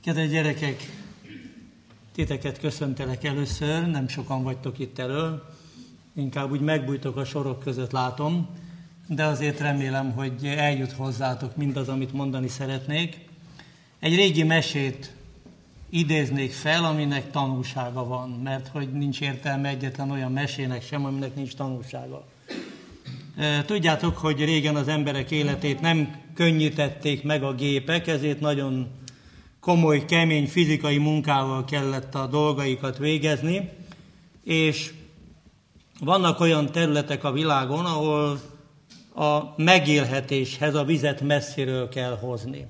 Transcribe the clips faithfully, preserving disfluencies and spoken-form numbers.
Kedves gyerekek, titeket köszöntelek először, nem sokan vagytok itt elől, inkább úgy megbújtok a sorok között, látom, de azért remélem, hogy eljut hozzátok mindaz, amit mondani szeretnék. Egy régi mesét idéznék fel, aminek tanulsága van, mert hogy nincs értelme egyetlen olyan mesének sem, aminek nincs tanulsága. Tudjátok, hogy régen az emberek életét nem könnyítették meg a gépek, ezért nagyon komoly, kemény fizikai munkával kellett a dolgaikat végezni, és vannak olyan területek a világon, ahol a megélhetéshez a vizet messziről kell hozni.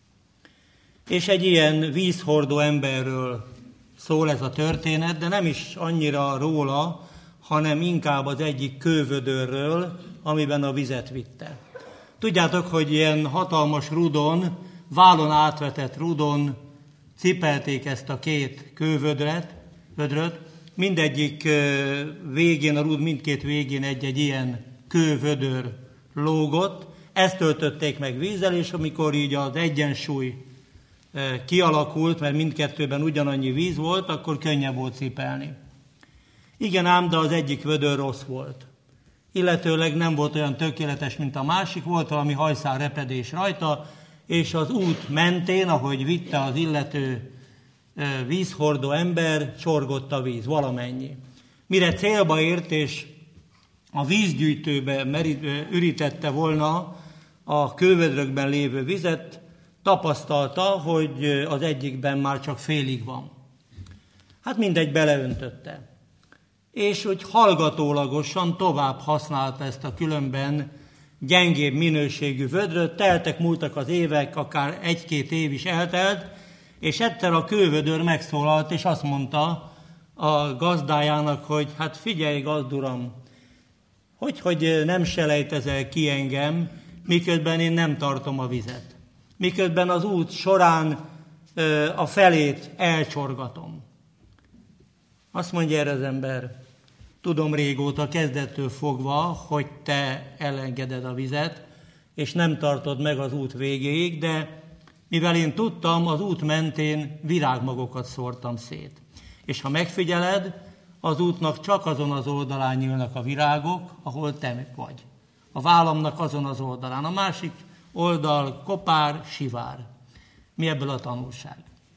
És egy ilyen vízhordó emberről szól ez a történet, de nem is annyira róla, hanem inkább az egyik kővödörről, amiben a vizet vitte. Tudjátok, hogy ilyen hatalmas rudon, vállon átvetett rudon cipelték ezt a két kővödret, vödröt. Mindegyik végén, a rúd mindkét végén egy-egy ilyen kővödör lógott. Ezt töltötték meg vízzel, és amikor így az egyensúly kialakult, mert mindkettőben ugyanannyi víz volt, akkor könnyebb volt cipelni. Igen ám, de az egyik vödör rossz volt. Illetőleg nem volt olyan tökéletes, mint a másik, volt valami hajszálrepedés rajta, és az út mentén, ahogy vitte az illető vízhordó ember, csorgott a víz, valamennyi. Mire célba ért, és a vízgyűjtőbe ürítette volna a kővödrökben lévő vizet, tapasztalta, hogy az egyikben már csak félig van. Hát mindegy, beleöntötte. És úgy hallgatólagosan tovább használta ezt a különben gyengébb minőségű vödröt, teltek, múltak az évek, akár egy-két év is eltelt, és egyszer a kővödör megszólalt, és azt mondta a gazdájának, hogy hát figyelj, gazduram, hogy, hogy nem selejtezel ki engem, miközben én nem tartom a vizet. Miközben az út során ö, a felét elcsorgatom. Azt mondja erre az ember, tudom régóta, kezdettől fogva, hogy te elengeded a vizet, és nem tartod meg az út végéig, de mivel én tudtam, az út mentén virágmagokat szórtam szét. És ha megfigyeled, az útnak csak azon az oldalán nyílnak a virágok, ahol te vagy. A vállamnak azon az oldalán. A másik oldal kopár, sivár. Mi ebből a tanulság?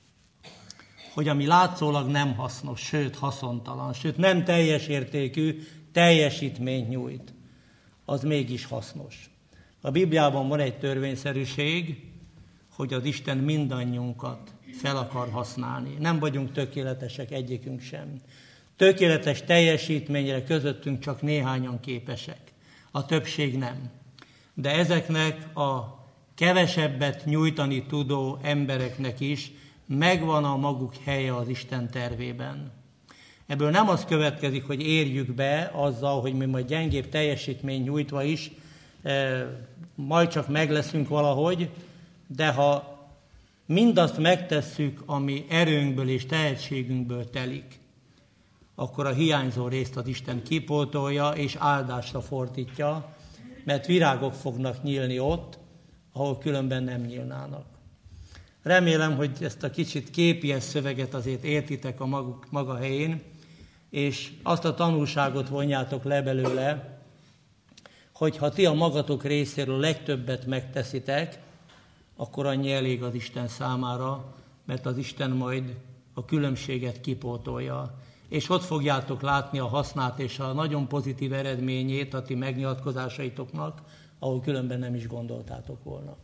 Hogy ami látszólag nem hasznos, sőt haszontalan, sőt nem teljes értékű teljesítményt nyújt, az mégis hasznos. A Bibliában van egy törvényszerűség, hogy az Isten mindannyiunkat fel akar használni. Nem vagyunk tökéletesek, egyikünk sem. Tökéletes teljesítményre közöttünk csak néhányan képesek. A többség nem. De ezeknek a kevesebbet nyújtani tudó embereknek is megvan a maguk helye az Isten tervében. Ebből nem az következik, hogy érjük be azzal, hogy mi majd gyengébb teljesítmény nyújtva is, e, majd csak meg leszünk valahogy, de ha mindazt megtesszük, ami erőnkből és tehetségünkből telik, akkor a hiányzó részt az Isten kipótolja és áldásra fordítja, mert virágok fognak nyílni ott, ahol különben nem nyílnának. Remélem, hogy ezt a kicsit képies szöveget azért értitek a maguk, maga helyén, és azt a tanulságot vonjátok le belőle, hogy ha ti a magatok részéről legtöbbet megteszitek, akkor annyi elég az Isten számára, mert az Isten majd a különbséget kipótolja. És ott fogjátok látni a hasznát és a nagyon pozitív eredményét a ti megnyilatkozásaitoknak, ahol különben nem is gondoltátok volna.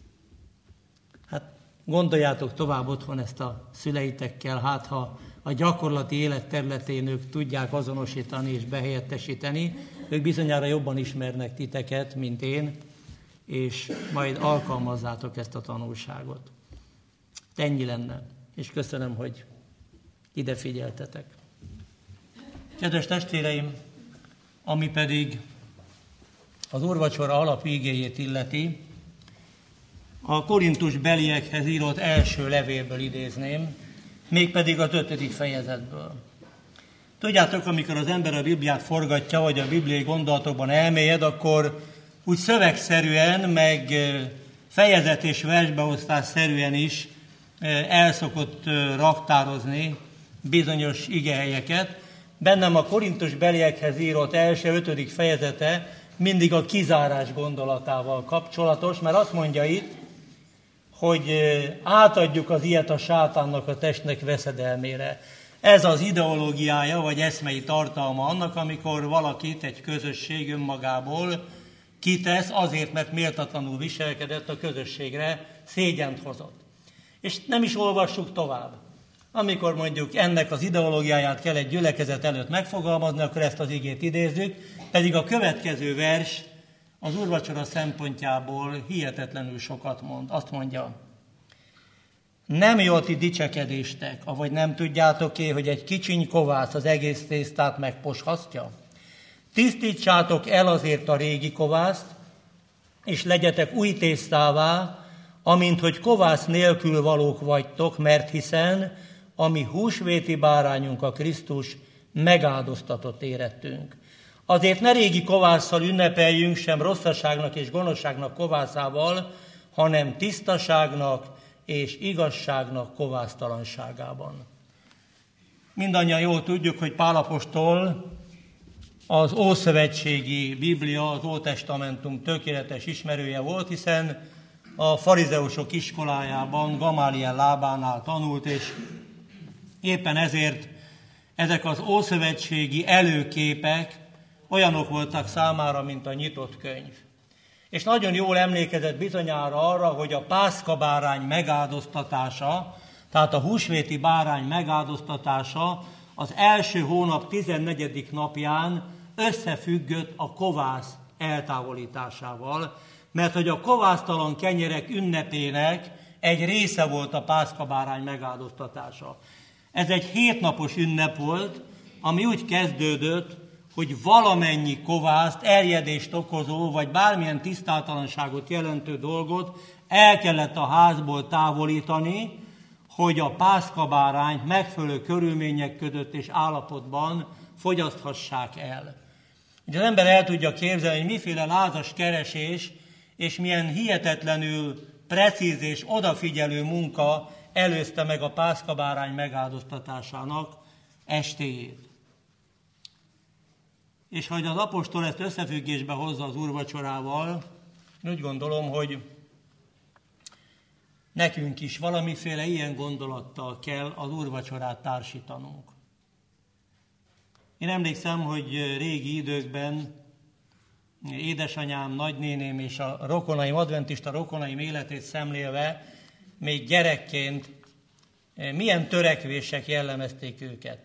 Hát gondoljátok tovább otthon ezt a szüleitekkel, hát ha a gyakorlati élet területén ők tudják azonosítani és behelyettesíteni, ők bizonyára jobban ismernek titeket, mint én, és majd alkalmazzátok ezt a tanulságot. Ennyi lenne, és köszönöm, hogy ide figyeltetek. Kedves testvéreim, ami pedig az úrvacsora alapigéjét illeti, a Korintus beliekhez írott első levélből idézném, mégpedig az ötödik fejezetből. Tudjátok, amikor az ember a Bibliát forgatja, vagy a bibliai gondolatokban elmélyed, akkor úgy szövegszerűen, meg fejezet és versbeosztásszerűen is el szokott raktározni bizonyos igehelyeket. Bennem a Korintusbeliekhez írott első ötödik fejezete mindig a kizárás gondolatával kapcsolatos, mert azt mondja itt, hogy átadjuk az ilyet a sátánnak, a testnek veszedelmére. Ez az ideológiája, vagy eszmei tartalma annak, amikor valakit egy közösség önmagából kitesz azért, mert méltatlanul viselkedett, a közösségre szégyent hozott. És nem is olvassuk tovább. Amikor mondjuk ennek az ideológiáját kell egy gyülekezet előtt megfogalmazni, akkor ezt az igét idézzük, pedig a következő vers az úrvacsora szempontjából hihetetlenül sokat mond. Azt mondja, nem jó a ti dicsekedéstek, avagy nem tudjátok-e, hogy egy kicsiny kovász az egész tésztát megposhasztja? Tisztítsátok el azért a régi kovászt, és legyetek új tésztává, amint hogy kovász nélkül valók vagytok, mert hiszen a mi húsvéti bárányunk a Krisztus megáldoztatott érettünk. Azért ne régi kovásszal ünnepeljünk, sem rosszaságnak és gonoszságnak kovászával, hanem tisztaságnak és igazságnak kovásztalanságában. Mindannyian jól tudjuk, hogy Pál apostol az ószövetségi Biblia, az Ótestamentum tökéletes ismerője volt, hiszen a farizeusok iskolájában, Gamáliel lábánál tanult, és éppen ezért ezek az ószövetségi előképek olyanok voltak számára, mint a nyitott könyv. És nagyon jól emlékezett bizonyára arra, hogy a pászkabárány megáldoztatása, tehát a húsvéti bárány megáldoztatása az első hónap tizennegyedik napján összefüggött a kovász eltávolításával, mert hogy a kovásztalan kenyerek ünnepének egy része volt a pászkabárány megáldoztatása. Ez egy hétnapos ünnep volt, ami úgy kezdődött, hogy valamennyi kovászt, erjedést okozó, vagy bármilyen tisztátalanságot jelentő dolgot el kellett a házból távolítani, hogy a pászkabárányt megfelelő körülmények között és állapotban fogyaszthassák el. Ugye az ember el tudja képzelni, hogy miféle lázas keresés, és milyen hihetetlenül precíz és odafigyelő munka előzte meg a pászkabárány megáldoztatásának estéjét. És hogy az apostol ezt összefüggésbe hozza az úrvacsorával, úgy gondolom, hogy nekünk is valamiféle ilyen gondolattal kell az úrvacsorát társítanunk. Én emlékszem, hogy régi időkben édesanyám, nagynéném és a rokonaim, adventista rokonaim életét szemlélve, még gyerekként milyen törekvések jellemezték őket.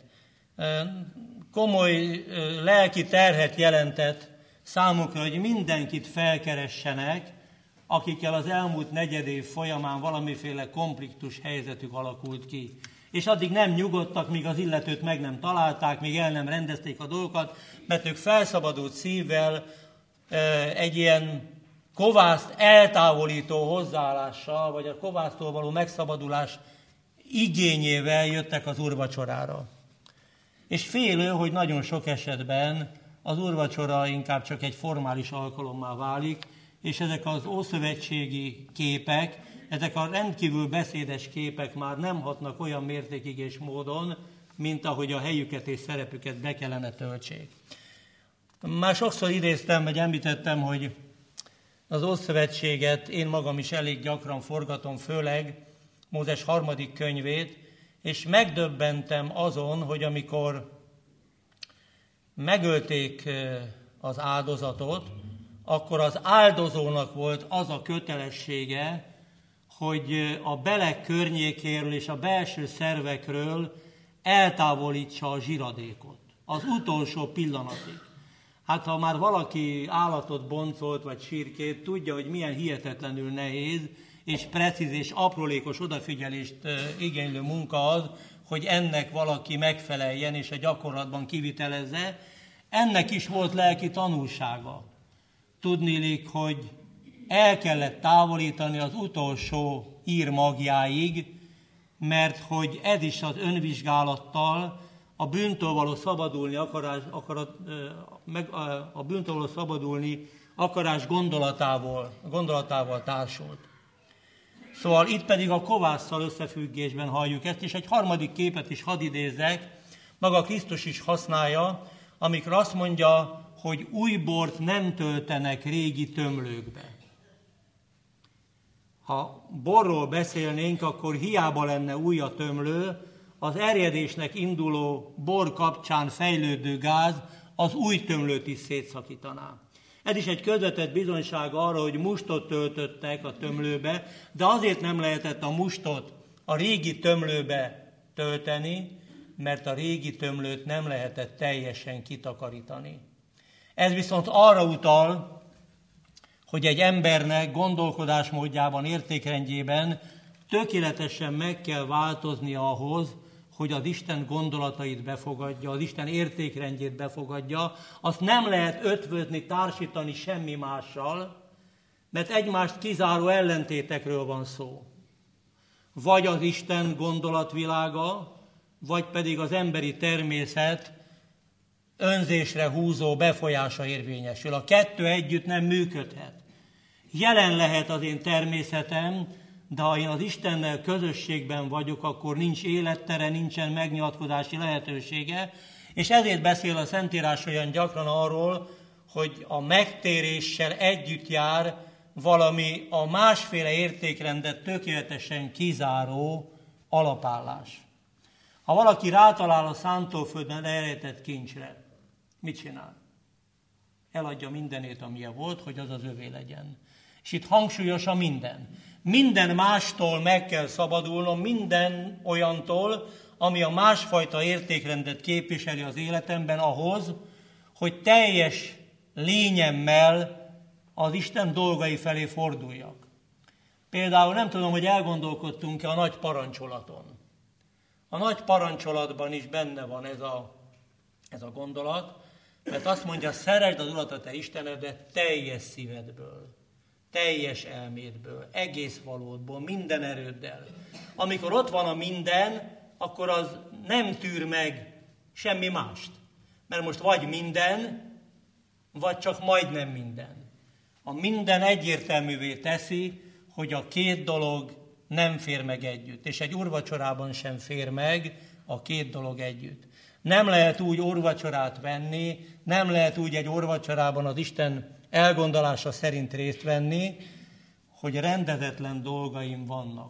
Komoly lelki terhet jelentett számukra, hogy mindenkit felkeressenek, akikkel az elmúlt negyed év folyamán valamiféle konfliktus helyzetük alakult ki. És addig nem nyugodtak, míg az illetőt meg nem találták, míg el nem rendezték a dolgokat, mert ők felszabadult szívvel egy ilyen kovászt eltávolító hozzáállással, vagy a kovásztól való megszabadulás igényével jöttek az úrvacsorára. És félő, hogy nagyon sok esetben az úrvacsora inkább csak egy formális alkalommá válik, és ezek az ószövetségi képek, ezek a rendkívül beszédes képek már nem hatnak olyan mértékig és módon, mint ahogy a helyüket és szerepüket be kellene töltsék. Már sokszor idéztem, vagy említettem, hogy az Ószövetséget én magam is elég gyakran forgatom, főleg Mózes harmadik könyvét, és megdöbbentem azon, hogy amikor megölték az áldozatot, akkor az áldozónak volt az a kötelessége, hogy a belek környékéről és a belső szervekről eltávolítsa a zsiradékot. Az utolsó pillanatig. Hát ha már valaki állatot boncolt vagy sírkét, tudja, hogy milyen hihetetlenül nehéz és precíz és aprólékos odafigyelést igénylő munka az, hogy ennek valaki megfeleljen és a gyakorlatban kivitelezze. Ennek is volt lelki tanulsága. Tudniillik, hogy el kellett távolítani az utolsó ír magjáig, mert hogy ez is az önvizsgálattal, a bűntől való szabadulni akarás, akarat, meg, a bűntől való szabadulni akarás gondolatával, gondolatával társult. Szóval itt pedig a kovásszal összefüggésben halljuk ezt, és egy harmadik képet is hadd idézzek, maga Krisztus is használja, amikor azt mondja, hogy új bort nem töltenek régi tömlőkbe. Ha borról beszélnénk, akkor hiába lenne új a tömlő, az erjedésnek induló bor kapcsán fejlődő gáz az új tömlőt is szétszakítaná. Ez is egy közvetett bizonyság arra, hogy mustot töltöttek a tömlőbe, de azért nem lehetett a mustot a régi tömlőbe tölteni, mert a régi tömlőt nem lehetett teljesen kitakarítani. Ez viszont arra utal, hogy egy embernek gondolkodásmódjában, értékrendjében tökéletesen meg kell változnia ahhoz, hogy az Isten gondolatait befogadja, az Isten értékrendjét befogadja, azt nem lehet ötvözni, társítani semmi mással, mert egymást kizáró ellentétekről van szó. Vagy az Isten gondolatvilága, vagy pedig az emberi természet önzésre húzó befolyása érvényesül. A kettő együtt nem működhet. Jelen lehet az én természetem, de ha én az Istennel közösségben vagyok, akkor nincs élettere, nincsen megnyilatkozási lehetősége, és ezért beszél a Szentírás olyan gyakran arról, hogy a megtéréssel együtt jár valami a másféle értékrendet tökéletesen kizáró alapállás. Ha valaki rátalál a szántóföldön elrejtett kincsre, mit csinál? Eladja mindenét, amilyen volt, hogy az az övé legyen. És itt hangsúlyos a minden. Minden mástól meg kell szabadulnom, minden olyantól, ami a másfajta értékrendet képviseli az életemben ahhoz, hogy teljes lényemmel az Isten dolgai felé forduljak. Például nem tudom, hogy elgondolkodtunk-e a nagy parancsolaton. A nagy parancsolatban is benne van ez a, ez a gondolat, mert azt mondja, szeresd az Urat a te Istenedet teljes szívedből, teljes elmédből, egész valódból, minden erőddel. Amikor ott van a minden, akkor az nem tűr meg semmi mást. Mert most vagy minden, vagy csak majdnem minden. A minden egyértelművé teszi, hogy a két dolog nem fér meg együtt. És egy úrvacsorában sem fér meg a két dolog együtt. Nem lehet úgy úrvacsorát venni, nem lehet úgy egy úrvacsorában az Isten elgondolása szerint részt venni, hogy rendezetlen dolgaim vannak.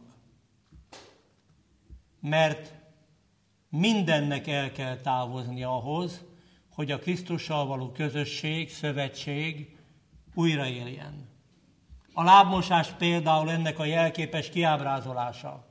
Mert mindennek el kell távozni ahhoz, hogy a Krisztussal való közösség, szövetség újraéljen. A lábmosás például ennek a jelképes kiábrázolása.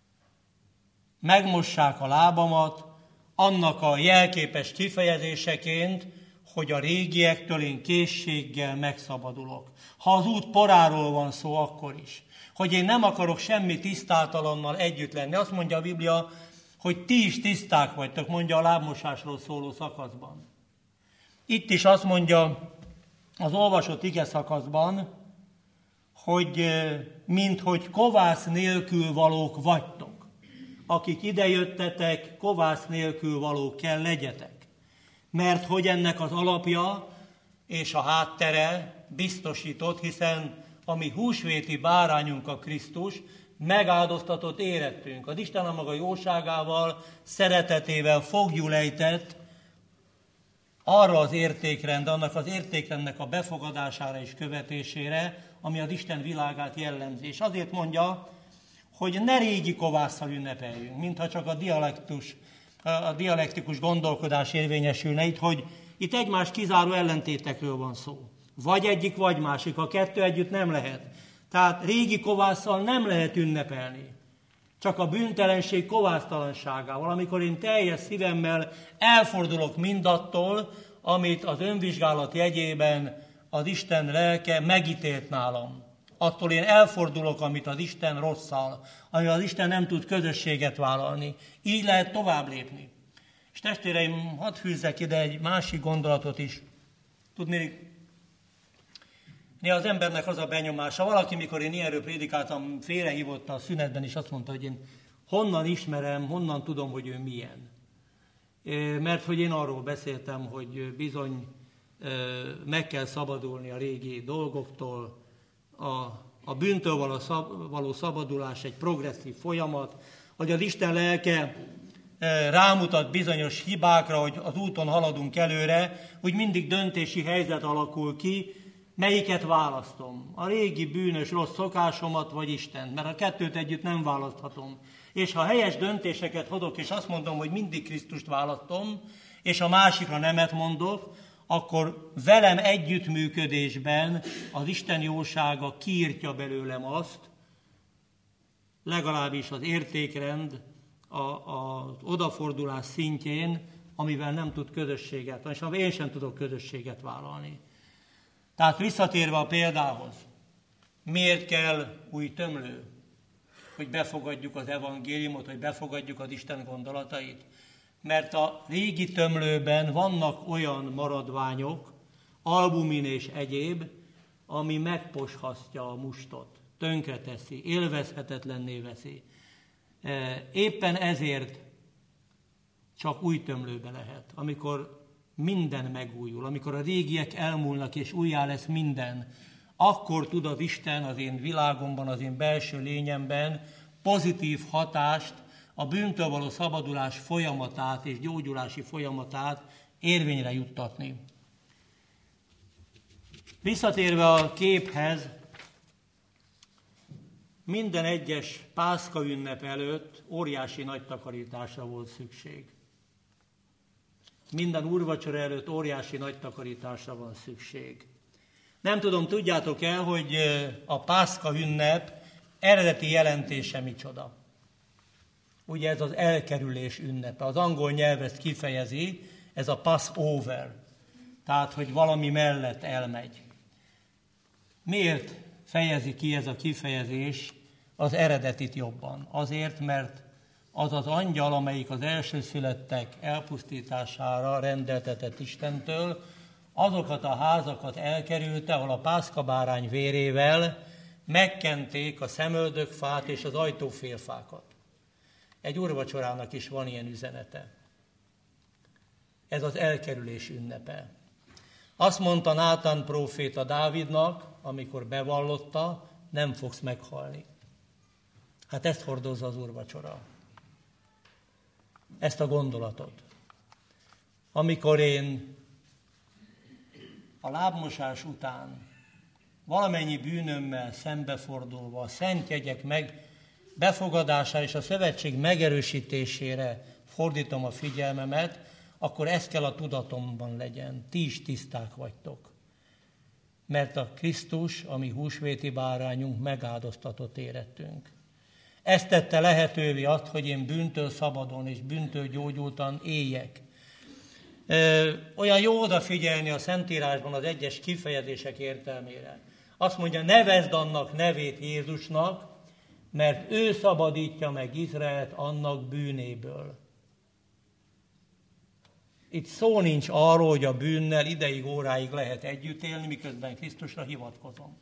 Megmossák a lábamat, annak a jelképes kifejezéseként, hogy a régiektől én készséggel megszabadulok. Ha az út poráról van szó, akkor is. Hogy én nem akarok semmi tisztátalannal együtt lenni. Azt mondja a Biblia, hogy ti is tiszták vagytok, mondja a lábmosásról szóló szakaszban. Itt is azt mondja az olvasott ige szakaszban, hogy minthogy kovász nélkül valók vagytok. Akik idejöttetek, kovász nélkül valók kell legyetek. Mert hogy ennek az alapja és a háttere biztosított, hiszen a mi húsvéti bárányunk a Krisztus, megáldoztatott érettünk. Az Isten a maga jóságával, szeretetével foglyul ejtett arra az értékrend, annak az értékrendnek a befogadására és követésére, ami az Isten világát jellemzi. És azért mondja, hogy ne régi kovásszal ünnepeljünk, mintha csak a dialektus, a dialektikus gondolkodás érvényesülne itt, hogy itt egymás kizáró ellentétekről van szó. Vagy egyik, vagy másik. A kettő együtt nem lehet. Tehát régi kovásszal nem lehet ünnepelni. Csak a bűntelenség kovásztalanságával, amikor én teljes szívemmel elfordulok mindattól, amit az önvizsgálat jegyében az Isten lelke megítélt nálam. Attól én elfordulok, amit az Isten rosszal, amivel az Isten nem tud közösséget vállalni. Így lehet tovább lépni. És testvéreim, hadd fűzzek ide egy másik gondolatot is. Tudni, néha az embernek az a benyomása, valaki, mikor én ilyenről prédikáltam, félrehívott a szünetben, és azt mondta, hogy én honnan ismerem, honnan tudom, hogy ő milyen. Mert hogy én arról beszéltem, hogy bizony meg kell szabadulni a régi dolgoktól, a, a bűntől való szabadulás egy progresszív folyamat, hogy az Isten lelke rámutat bizonyos hibákra, hogy az úton haladunk előre, úgy mindig döntési helyzet alakul ki, melyiket választom. A régi bűnös rossz szokásomat, vagy Istent, mert a kettőt együtt nem választhatom. És ha helyes döntéseket hozok, és azt mondom, hogy mindig Krisztust választom, és a másikra nemet mondok, akkor velem együttműködésben az Isten jósága kiírtja belőlem azt, legalábbis az értékrend, az odafordulás szintjén, amivel nem tud közösséget, és amivel én sem tudok közösséget vállalni. Tehát visszatérve a példához, miért kell új tömlő? Hogy befogadjuk az evangéliumot, hogy befogadjuk az Isten gondolatait? Mert a régi tömlőben vannak olyan maradványok, albumin és egyéb, ami megposhasztja a mustot, tönkreteszi, élvezhetetlenné veszi. Éppen ezért csak új tömlőbe lehet, amikor minden megújul, amikor a régiek elmúlnak és újjá lesz minden, akkor tud az Isten az én világomban, az én belső lényemben pozitív hatást, a bűntől való szabadulás folyamatát és gyógyulási folyamatát érvényre juttatni. Visszatérve a képhez, minden egyes Pászka ünnep előtt óriási nagy takarításra volt szükség. Minden úrvacsora előtt óriási nagy takarításra van szükség. Nem tudom, tudjátok el, hogy a Pászka ünnep eredeti jelentése micsoda. Ugye ez az elkerülés ünnepe. Az angol nyelv ezt kifejezi, ez a Passover. Tehát, hogy valami mellett elmegy. Miért fejezi ki ez a kifejezés az eredetit jobban? Azért, mert az az angyal, amelyik az elsőszülöttek elpusztítására rendeltetett Istentől, azokat a házakat elkerülte, ahol a pászkabárány vérével megkenték a szemöldökfát és az ajtófélfákat. Egy úrvacsorának is van ilyen üzenete. Ez az elkerülés ünnepe. Azt mondta Nátán próféta Dávidnak, amikor bevallotta, nem fogsz meghalni. Hát ezt hordozza az úrvacsora. Ezt a gondolatot. Amikor én a lábmosás után valamennyi bűnömmel szembefordulva a szent jegyek meg befogadására és a szövetség megerősítésére fordítom a figyelmemet, akkor ez kell a tudatomban legyen. Ti is tiszták vagytok. Mert a Krisztus, a mi húsvéti bárányunk, megáldoztatott érettünk. Ez tette lehetővé azt, hogy én bűntől szabadon és bűntől gyógyultan éljek. Ö, olyan jó odafigyelni a Szentírásban az egyes kifejezések értelmére. Azt mondja, nevezd annak nevét Jézusnak, mert ő szabadítja meg Izraelt annak bűnéből. Itt szó nincs arról, hogy a bűnnel ideig, óráig lehet együtt élni, miközben Krisztusra hivatkozom.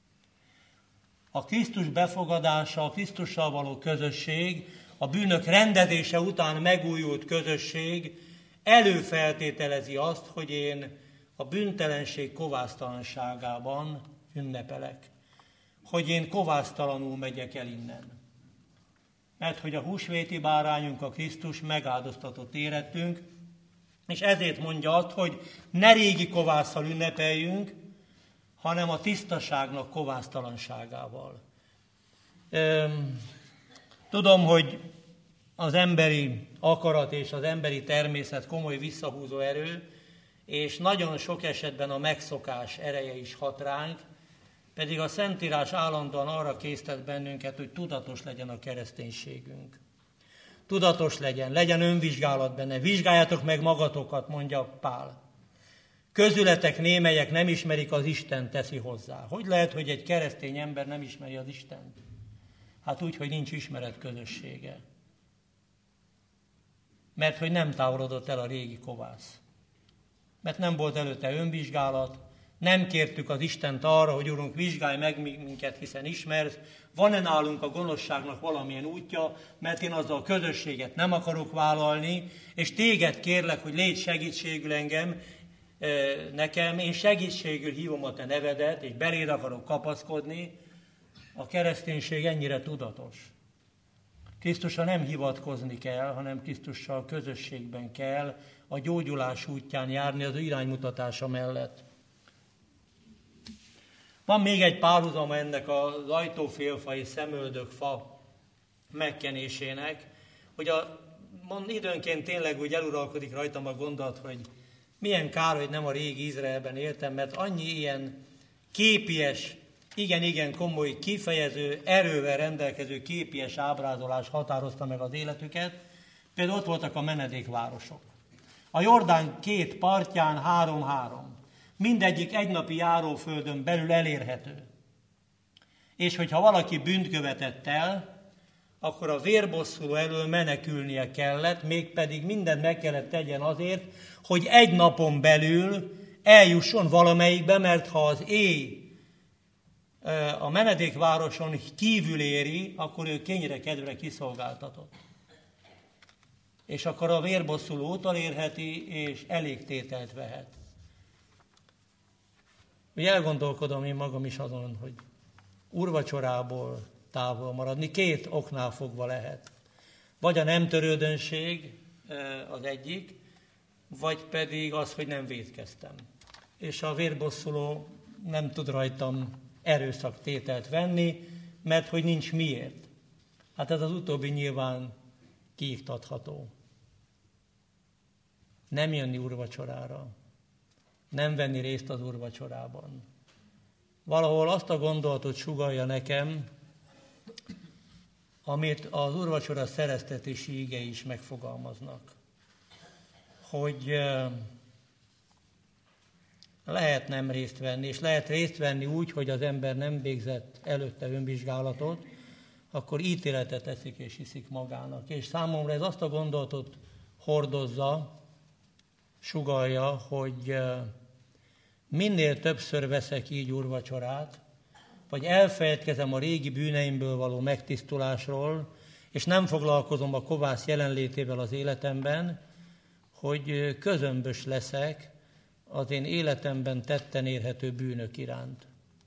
A Krisztus befogadása, a Krisztussal való közösség, a bűnök rendezése után megújult közösség előfeltételezi azt, hogy én a bűntelenség kovásztalanságában ünnepelek. Hogy én kovásztalanul megyek el innen. Mert hogy a húsvéti bárányunk, a Krisztus megáldoztatott érettünk, és ezért mondja azt, hogy ne régi kovásszal ünnepeljünk, hanem a tisztaságnak kovásztalanságával. Tudom, hogy az emberi akarat és az emberi természet komoly visszahúzó erő, és nagyon sok esetben a megszokás ereje is hat ránk, pedig a Szentírás állandóan arra késztet bennünket, hogy tudatos legyen a kereszténységünk. Tudatos legyen, legyen önvizsgálat benne. Vizsgáljátok meg magatokat, mondja Pál. Közületek némelyek nem ismerik az Istent, teszi hozzá. Hogy lehet, hogy egy keresztény ember nem ismeri az Istent? Hát úgy, hogy nincs ismeret közössége. Mert hogy nem távolodott el a régi kovász. Mert nem volt előtte önvizsgálat, nem kértük az Istent arra, hogy Urunk, vizsgálj meg minket, hiszen ismersz. Van-e nálunk a gonoszságnak valamilyen útja, mert én azzal a közösséget nem akarok vállalni, és téged kérlek, hogy légy segítségül engem, nekem, én segítségül hívom a te nevedet, és beléd akarok kapaszkodni, a kereszténység ennyire tudatos. Krisztusra nem hivatkozni kell, hanem Krisztussal közösségben kell a gyógyulás útján járni az ő iránymutatása mellett. Van még egy párhuzama ennek az ajtófélfa és szemöldökfa megkenésének, hogy a, mond, időnként tényleg úgy eluralkodik rajtam a gondolat, hogy milyen kár, hogy nem a régi Izraelben éltem, mert annyi ilyen képies, igen-igen komoly, kifejező, erővel rendelkező képies ábrázolás határozta meg az életüket. Például ott voltak a menedékvárosok. A Jordán két partján három-három. Mindegyik egynapi járóföldön belül elérhető. És hogyha valaki bűnt követett el, akkor a vérbosszuló elől menekülnie kellett, mégpedig mindent meg kellett tegyen azért, hogy egy napon belül eljusson valamelyikbe, mert ha az éj a menedékvároson kívül éri, akkor ő kényre kedvre kiszolgáltatott. És akkor a vérbosszuló utolérheti, és elégtételt vehet. Ugye elgondolkodom én magam is azon, hogy úrvacsorából távol maradni. Két oknál fogva lehet. Vagy a nem törődönség az egyik, vagy pedig az, hogy nem vétkeztem. És a vérbosszuló nem tud rajtam erőszaktételt venni, mert hogy nincs miért. Hát ez az utóbbi nyilván kiiktatható. Nem jönni úrvacsorára, nem venni részt az úrvacsorában. Valahol azt a gondolatot sugallja nekem, amit az úrvacsora szereztetési ígei is megfogalmaznak, hogy lehet nem részt venni, és lehet részt venni úgy, hogy az ember nem végzett előtte önvizsgálatot, akkor ítéletet eszik és hiszik magának. És számomra ez azt a gondolatot hordozza, sugallja, hogy minél többször veszek így úrvacsorát, vagy elfeledkezem a régi bűneimből való megtisztulásról, és nem foglalkozom a kovász jelenlétével az életemben, hogy közömbös leszek az én életemben tetten érhető bűnök iránt.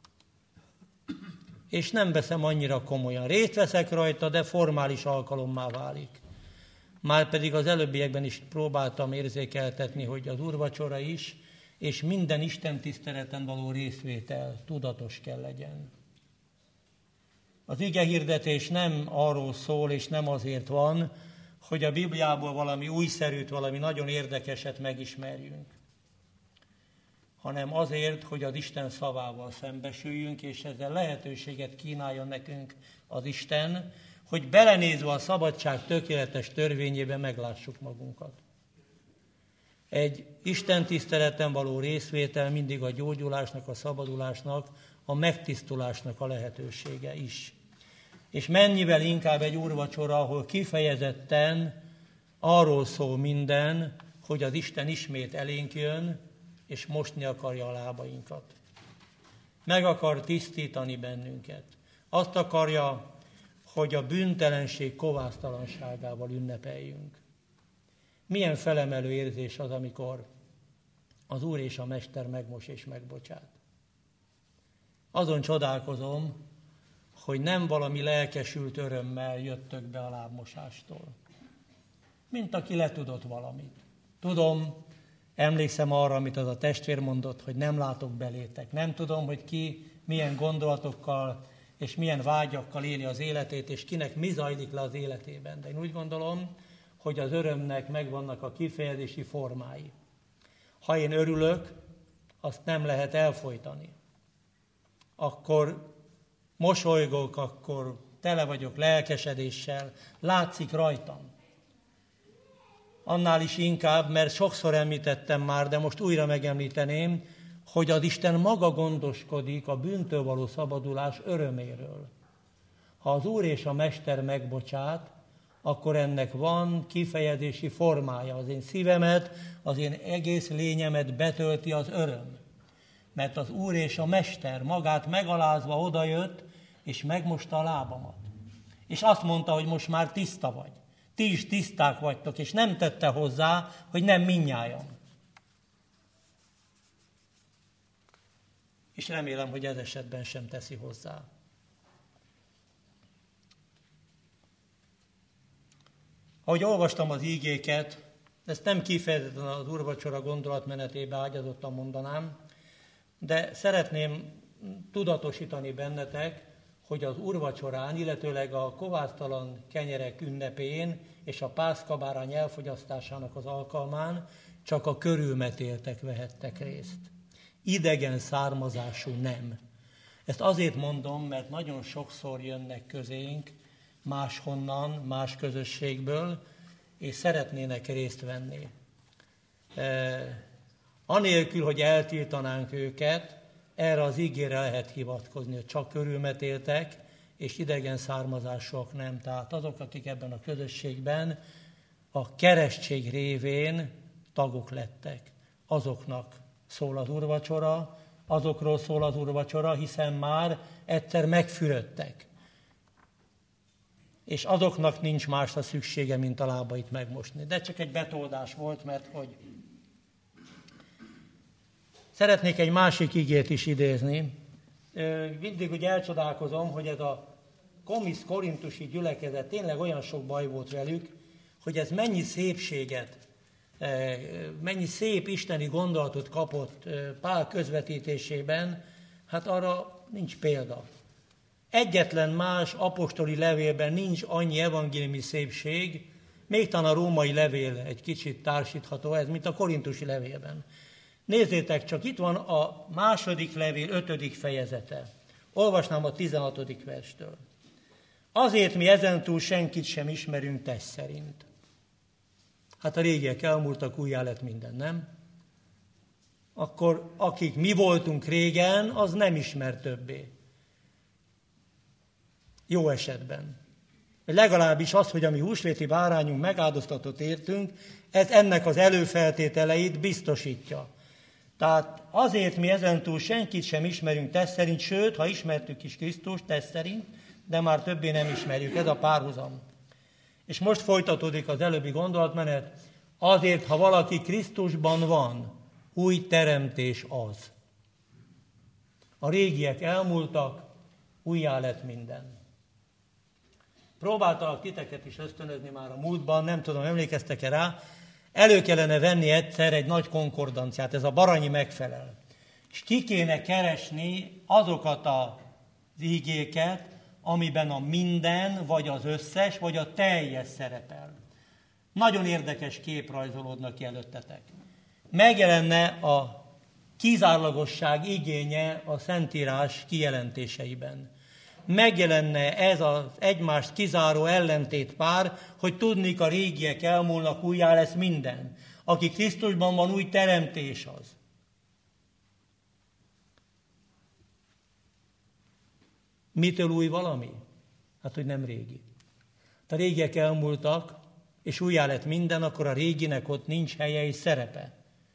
És nem veszem annyira komolyan. Részt veszek rajta, de formális alkalommá válik. Márpedig az előbbiekben is próbáltam érzékeltetni, hogy az úrvacsora is, és minden Isten tiszteleten való részvétel tudatos kell legyen. Az igehirdetés nem arról szól, és nem azért van, hogy a Bibliából valami újszerűt, valami nagyon érdekeset megismerjünk, hanem azért, hogy az Isten szavával szembesüljünk, és ezzel lehetőséget kínáljon nekünk az Isten, hogy belenézve a szabadság tökéletes törvényébe meglássuk magunkat. Egy Isten tiszteleten való részvétel mindig a gyógyulásnak, a szabadulásnak, a megtisztulásnak a lehetősége is. És mennyivel inkább egy úrvacsora, ahol kifejezetten arról szól minden, hogy az Isten ismét elénk jön, és mosni akarja a lábainkat. Meg akar tisztítani bennünket. Azt akarja, hogy a bűntelenség kovásztalanságával ünnepeljünk. Milyen felemelő érzés az, amikor az Úr és a Mester megmos és megbocsát. Azon csodálkozom, hogy nem valami lelkesült örömmel jöttök be a lábmosástól. Mint aki letudott valamit. Tudom, emlékszem arra, amit az a testvér mondott, hogy nem látok belétek. Nem tudom, hogy ki milyen gondolatokkal és milyen vágyakkal éli az életét, és kinek mi zajlik le az életében. De én úgy gondolom, hogy az örömnek megvannak a kifejezési formái. Ha én örülök, azt nem lehet elfojtani. Akkor mosolygok, akkor tele vagyok lelkesedéssel, látszik rajtam. Annál is inkább, mert sokszor említettem már, de most újra megemlíteném, hogy az Isten maga gondoskodik a bűntől való szabadulás öröméről. Ha az Úr és a Mester megbocsát, akkor ennek van kifejezési formája. Az én szívemet, az én egész lényemet betölti az öröm. Mert az Úr és a Mester magát megalázva odajött, és megmosta a lábamat. És azt mondta, hogy most már tiszta vagy. Ti is tiszták vagytok, és nem tette hozzá, hogy nem mindnyájan. És remélem, hogy ez esetben sem teszi hozzá. Ahogy olvastam az ígéket, ezt nem kifejezetten az úrvacsora gondolatmenetébe ágyazottan mondanám, de szeretném tudatosítani bennetek, hogy az úrvacsorán, illetőleg a kovásztalan kenyerek ünnepén és a pászkabárány elfogyasztásának az alkalmán csak a körülmetéltek vehettek részt. Idegen származású nem. Ezt azért mondom, mert nagyon sokszor jönnek közénk máshonnan, más közösségből, és szeretnének részt venni. E, anélkül, hogy eltiltanánk őket, erre az ígére lehet hivatkozni, hogy csak körülmetéltek, és idegen származásúak nem. Tehát azok, akik ebben a közösségben a keresztség révén tagok lettek, azoknak szól az úrvacsora, azokról szól az úrvacsora, hiszen már egyszer megfürödtek. És azoknak nincs másra szüksége, mint a lábait megmosni. De csak egy betoldás volt, mert hogy szeretnék egy másik igét is idézni. Mindig úgy elcsodálkozom, hogy ez a komisz korintusi gyülekezet tényleg olyan sok baj volt velük, hogy ez mennyi szépséget, mennyi szép isteni gondolatot kapott Pál közvetítésében, hát arra nincs példa. Egyetlen más apostoli levélben nincs annyi evangéliumi szépség, még talán a római levél egy kicsit társítható ez, mint a korintusi levélben. Nézzétek csak, itt van a második levél ötödik fejezete. Olvasnám a tizenhatodik verstől. Azért mi ezentúl senkit sem ismerünk test szerint. Hát a régiek elmúltak, újjá lett minden, nem? Akkor akik mi voltunk régen, az nem ismer többé. Jó esetben. Legalábbis az, hogy a mi húsvéti bárányunk megáldoztatott értünk, ez ennek az előfeltételeit biztosítja. Tehát azért mi ezentúl senkit sem ismerünk test szerint, sőt, ha ismertük is Krisztust test szerint, de már többé nem ismerjük. Ez a párhuzam. És most folytatódik az előbbi gondolatmenet. Azért, ha valaki Krisztusban van, új teremtés az. A régiek elmúltak, újjá lett minden. Próbáltalak titeket is ösztönözni már a múltban, nem tudom, emlékeztek-e rá, elő kellene venni egyszer egy nagy konkordanciát, ez a Baranyi megfelel. És ki kéne keresni azokat az ígéket, amiben a minden, vagy az összes, vagy a teljes szerepel. Nagyon érdekes kép rajzolódnak ki előttetek. Megjelenne a kizárólagosság igénye a Szentírás kijelentéseiben. Megjelenne ez az egymást kizáró ellentétpár, hogy tudnik, a régiek elmúlnak, újjá lesz minden. Aki Krisztusban van, új teremtés az. Mitől új valami? Hát, hogy nem régi. A régiek elmúltak, és újjá lett minden, akkor a réginek ott nincs helye és szerepe.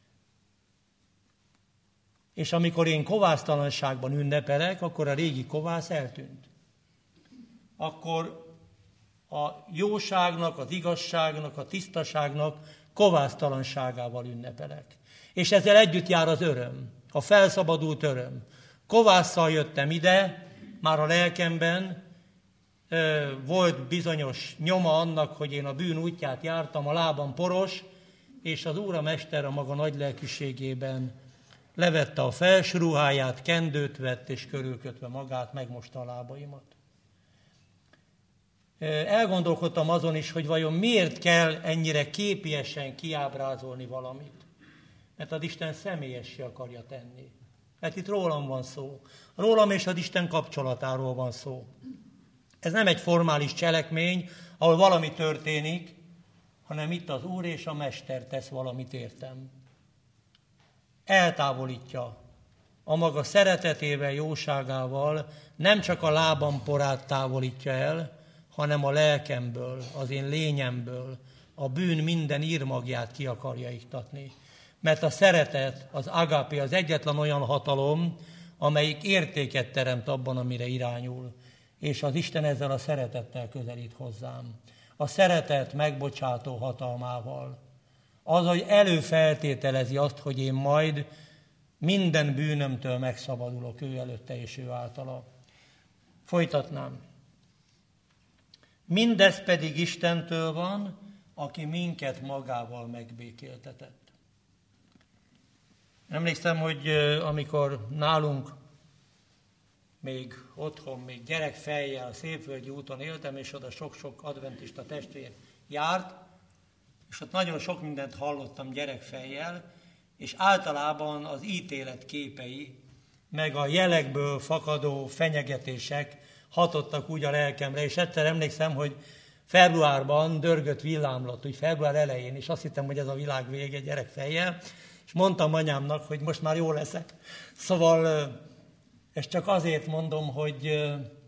És amikor én kovásztalanságban ünnepelek, akkor a régi kovász eltűnt. Akkor a jóságnak, az igazságnak, a tisztaságnak kovásztalanságával ünnepelek. És ezzel együtt jár az öröm, a felszabadult öröm. Kovásszal jöttem ide, már a lelkemben ö, volt bizonyos nyoma annak, hogy én a bűn útját jártam, a lábam poros, és az Úramester a maga nagy lelkűségében levette a felső ruháját, kendőt vett, és körülkötve magát megmosta a lábaimat. Elgondolkodtam azon is, hogy vajon miért kell ennyire képiesen kiábrázolni valamit. Mert az Isten személyessé akarja tenni. Mert itt rólam van szó. Rólam és az Isten kapcsolatáról van szó. Ez nem egy formális cselekmény, ahol valami történik, hanem itt az Úr és a Mester tesz valamit értem. Eltávolítja a maga szeretetével, jóságával, nem csak a lábam porát távolítja el, hanem a lelkemből, az én lényemből a bűn minden írmagját ki akarja iktatni. Mert a szeretet, az agape, az egyetlen olyan hatalom, amelyik értéket teremt abban, amire irányul. És az Isten ezzel a szeretettel közelít hozzám. A szeretet megbocsátó hatalmával. Az, hogy előfeltételezi azt, hogy én majd minden bűnömtől megszabadulok ő előtte és ő általa. Folytatnám. Mindez pedig Istentől van, aki minket magával megbékéltetett. Emlékszem, hogy amikor nálunk még otthon, még gyerekfejjel a Szépvölgyi úton éltem, és oda sok-sok adventista testvér járt, és ott nagyon sok mindent hallottam gyerekfejjel, és általában az ítélet képei, meg a jelekből fakadó fenyegetések hatottak úgy a lelkemre, és egyszer emlékszem, hogy februárban dörgött villámlott, úgy február elején, és azt hittem, hogy ez a világ vége gyerekfejjel, és mondtam anyámnak, hogy most már jó leszek. Szóval ezt csak azért mondom, hogy,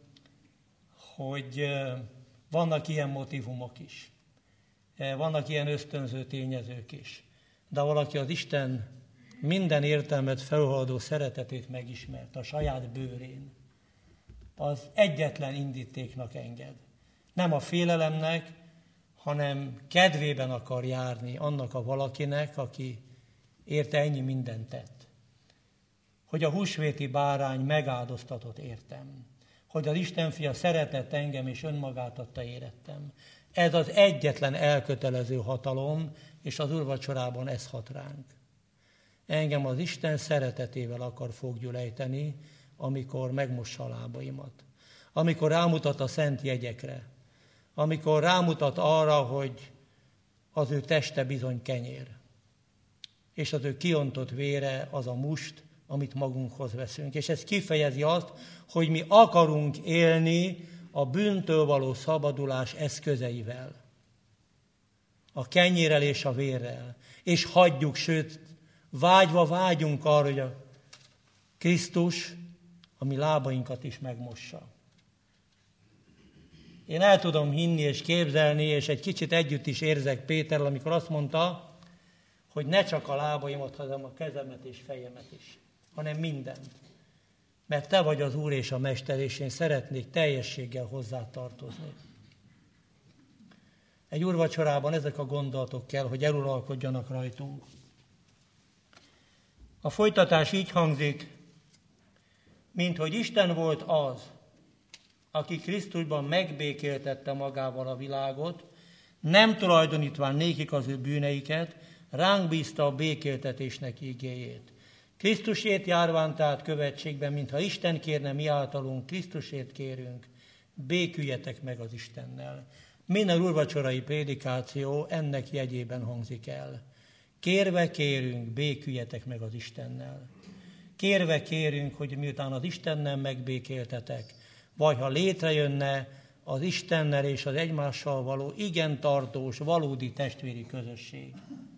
hogy vannak ilyen motivumok is. Vannak ilyen ösztönző tényezők is. De valaki az Isten minden értelmet felhaladó szeretetét megismert a saját bőrén, az egyetlen indítéknak enged. Nem a félelemnek, hanem kedvében akar járni annak a valakinek, aki érte ennyi mindent tett. Hogy a húsvéti bárány megáldoztatott értem. Hogy az Isten fia szeretett engem és önmagát adta érettem. Ez az egyetlen elkötelező hatalom, és az úrvacsorában ez hat ránk. Engem az Isten szeretetével akar foggyulejteni, amikor megmossa a lábaimat. Amikor rámutat a szent jegyekre. Amikor rámutat arra, hogy az ő teste bizony kenyér. És az ő kiontott vére az a must, amit magunkhoz veszünk. És ez kifejezi azt, hogy mi akarunk élni a bűntől való szabadulás eszközeivel. A kenyérrel és a vérrel. És hagyjuk, sőt, vágyva vágyunk arra, hogy a Krisztus a mi lábainkat is megmossa. Én el tudom hinni és képzelni, és egy kicsit együtt is érzek Péterrel, amikor azt mondta, hogy ne csak a lábaimat, hanem a kezemet és fejemet is, hanem mindent. Mert te vagy az Úr és a Mester, és én szeretnék teljességgel hozzá tartozni. Egy úrvacsorában ezek a gondolatok kell, hogy eluralkodjanak rajtunk. A folytatás így hangzik, mint hogy Isten volt az, aki Krisztusban megbékéltette magával a világot, nem tulajdonítván nékik az ő bűneiket, ránk bízta a békéltetésnek ígéjét. Krisztusért járván tehát követségben, mintha Isten kérne mi általunk, Krisztusért kérünk, béküljetek meg az Istennel. Minden úrvacsorai prédikáció ennek jegyében hangzik el. Kérve kérünk, béküljetek meg az Istennel. Kérve kérünk, hogy miután az Istennel megbékéltetek, vagy ha létrejönne az Istennel és az egymással való igen tartós, valódi testvéri közösség.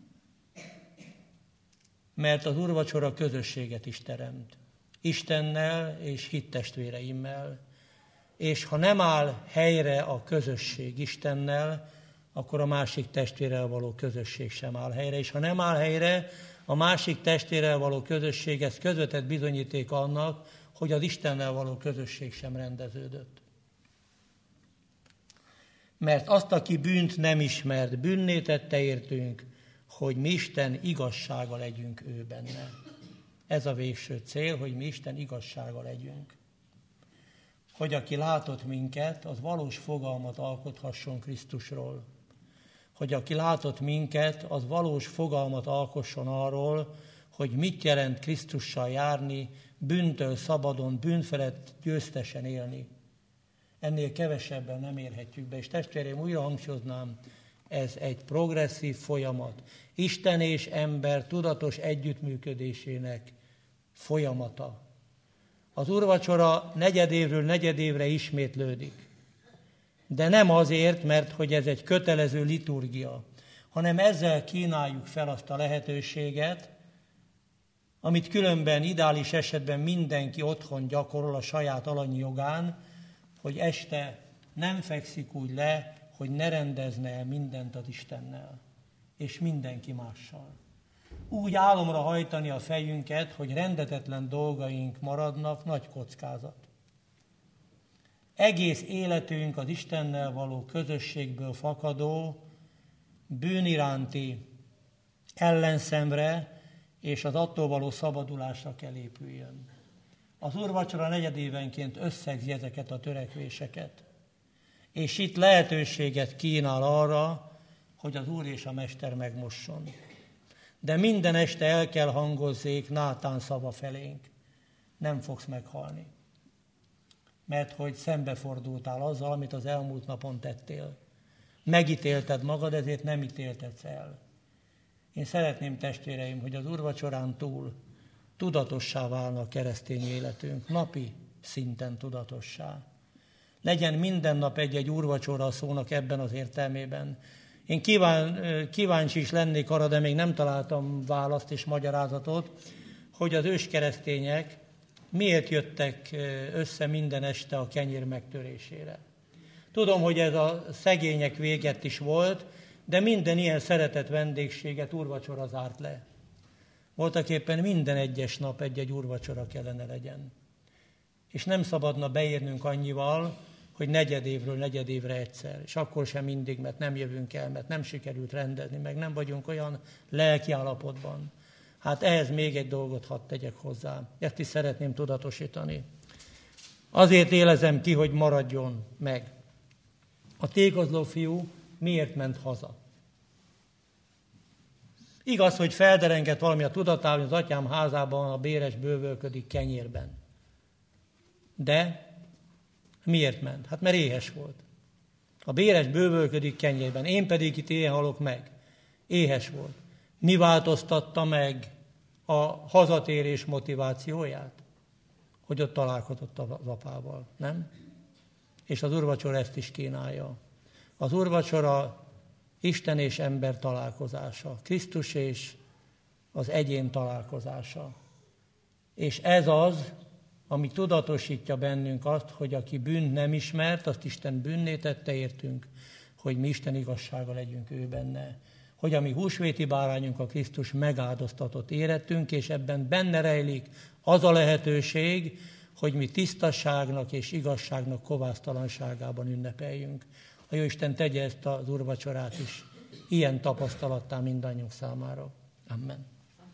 Mert az úrvacsora közösséget is teremt. Istennel és hittestvéreimmel. És ha nem áll helyre a közösség Istennel, akkor a másik testvérrel való közösség sem áll helyre. És ha nem áll helyre a másik testvérrel való közösség, ez közvetett bizonyíték annak, hogy az Istennel való közösség sem rendeződött. Mert azt, aki bűnt nem ismert, bűnné tette értünk, hogy mi Isten igazsága legyünk ő benne. Ez a végső cél, hogy mi Isten igazsága legyünk. Hogy aki látott minket, az valós fogalmat alkothasson Krisztusról. Hogy aki látott minket, az valós fogalmat alkosson arról, hogy mit jelent Krisztussal járni, bűntől szabadon, bűn felett győztesen élni. Ennél kevesebben nem érhetjük be. És testvérem, újra hangsúlyoznám, ez egy progresszív folyamat. Isten és ember tudatos együttműködésének folyamata. Az úrvacsora negyedévről negyedévre ismétlődik. De nem azért, mert hogy ez egy kötelező liturgia, hanem ezzel kínáljuk fel azt a lehetőséget, amit különben ideális esetben mindenki otthon gyakorol a saját alanyi jogán, hogy este nem fekszik úgy le, hogy ne rendezne el mindent az Istennel, és mindenki mással. Úgy álomra hajtani a fejünket, hogy rendetetlen dolgaink maradnak, nagy kockázat. Egész életünk az Istennel való közösségből fakadó, bűn iránti ellenszemre és az attól való szabadulásra kell épüljön. Az úrvacsora negyedévenként összegzi ezeket a törekvéseket, és itt lehetőséget kínál arra, hogy az Úr és a Mester megmosson. De minden este el kell hangozzék Nátán szava felénk. Nem fogsz meghalni. Mert hogy szembefordultál azzal, amit az elmúlt napon tettél. Megítélted magad, ezért nem ítéltetsz el. Én szeretném, testvéreim, hogy az úrvacsorán túl tudatossá válna a keresztény életünk, napi szinten tudatossá. Legyen minden nap egy-egy úrvacsora szónak ebben az értelmében. Én kíván, kíváncsi is lennék arra, de még nem találtam választ és magyarázatot, hogy az őskeresztények miért jöttek össze minden este a kenyér megtörésére. Tudom, hogy ez a szegények véget is volt, de minden ilyen szeretett vendégséget úrvacsora zárt le. Voltaképpen minden egyes nap egy-egy úrvacsora kellene legyen. És nem szabadna beérnünk annyival, hogy negyedévről negyedévre egyszer, és akkor sem mindig, mert nem jövünk el, mert nem sikerült rendezni, meg nem vagyunk olyan lelki állapotban. Hát ehhez még egy dolgot hadd tegyek hozzá. Ezt is szeretném tudatosítani. Azért élezem ki, hogy maradjon meg. A tékozló fiú miért ment haza? Igaz, hogy felderengett valami a tudatában, hogy az atyám házában a béres bővölködik kenyérben. De miért ment? Hát mert éhes volt. A béres bővölködik kenyérben, én pedig itt éhen halok meg. Éhes volt. Mi változtatta meg a hazatérés motivációját? Hogy ott találkozott az apával, nem? És az úrvacsora ezt is kínálja. Az úrvacsora Isten és ember találkozása, Krisztus és az egyén találkozása. És ez az, ami tudatosítja bennünk azt, hogy aki bűnt nem ismert, azt Isten bűnné tette értünk, hogy mi Isten igazsága legyünk ő benne. Hogy a mi húsvéti bárányunk a Krisztus megáldoztatott érettünk, és ebben benne rejlik az a lehetőség, hogy mi tisztaságnak és igazságnak kovásztalanságában ünnepeljünk. A Jóisten tegye ezt az úrvacsorát is ilyen tapasztalattá mindannyiunk számára. Amen.